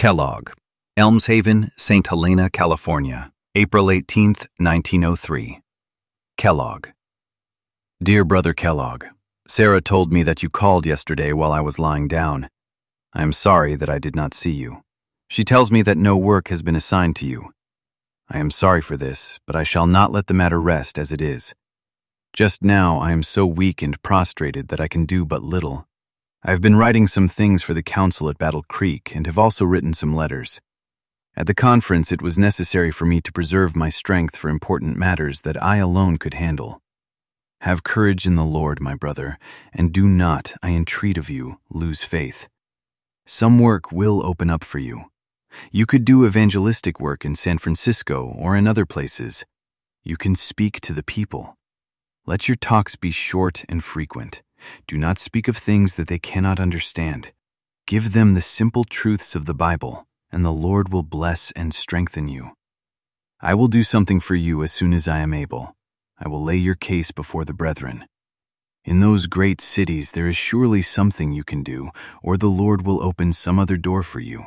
Kellogg, Elms Haven, St. Helena, California, April 18, 1903. Kellogg. Dear Brother Kellogg, Sarah told me that you called yesterday while I was lying down. I am sorry that I did not see you. She tells me that no work has been assigned to you. I am sorry for this, but I shall not let the matter rest as it is. Just now I am so weak and prostrated that I can do but little. I have been writing some things for the council at Battle Creek and have also written some letters. At the conference it was necessary for me to preserve my strength for important matters that I alone could handle. Have courage in the Lord, my brother, and do not, I entreat of you, lose faith. Some work will open up for you. You could do evangelistic work in San Francisco or in other places. You can speak to the people. Let your talks be short and frequent. Do not speak of things that they cannot understand. Give them the simple truths of the Bible, and the Lord will bless and strengthen you. I will do something for you as soon as I am able. I will lay your case before the brethren. In those great cities there is surely something you can do, or the Lord will open some other door for you.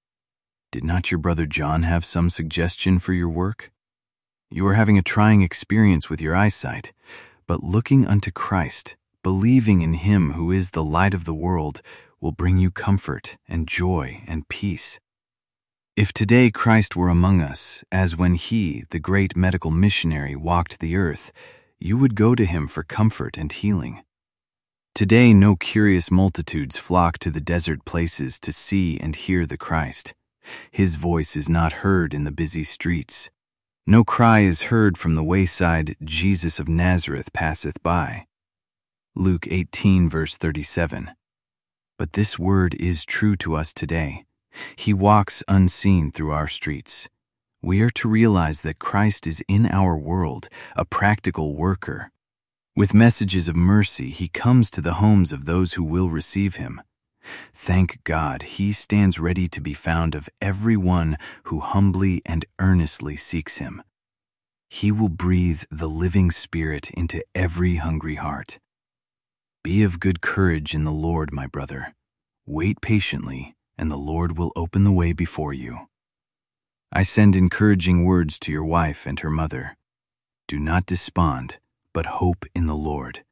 Did not your brother John have some suggestion for your work? You are having a trying experience with your eyesight, but looking unto Christ, believing in Him who is the light of the world, will bring you comfort and joy and peace. If today Christ were among us, as when He, the great medical missionary, walked the earth, you would go to Him for comfort and healing. Today no curious multitudes flock to the desert places to see and hear the Christ. His voice is not heard in the busy streets. No cry is heard from the wayside, Jesus of Nazareth passeth by. Luke 18, verse 37. But this word is true to us today. He walks unseen through our streets. We are to realize that Christ is in our world, a practical worker. With messages of mercy, He comes to the homes of those who will receive Him. Thank God, He stands ready to be found of every one who humbly and earnestly seeks Him. He will breathe the living Spirit into every hungry heart. Be of good courage in the Lord, my brother. Wait patiently, and the Lord will open the way before you. I send encouraging words to your wife and her mother. Do not despond, but hope in the Lord.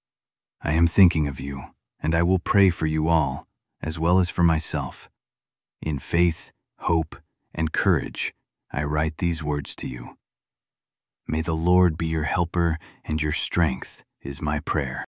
I am thinking of you, and I will pray for you all, as well as for myself. In faith, hope, and courage, I write these words to you. May the Lord be your helper, and your strength is my prayer.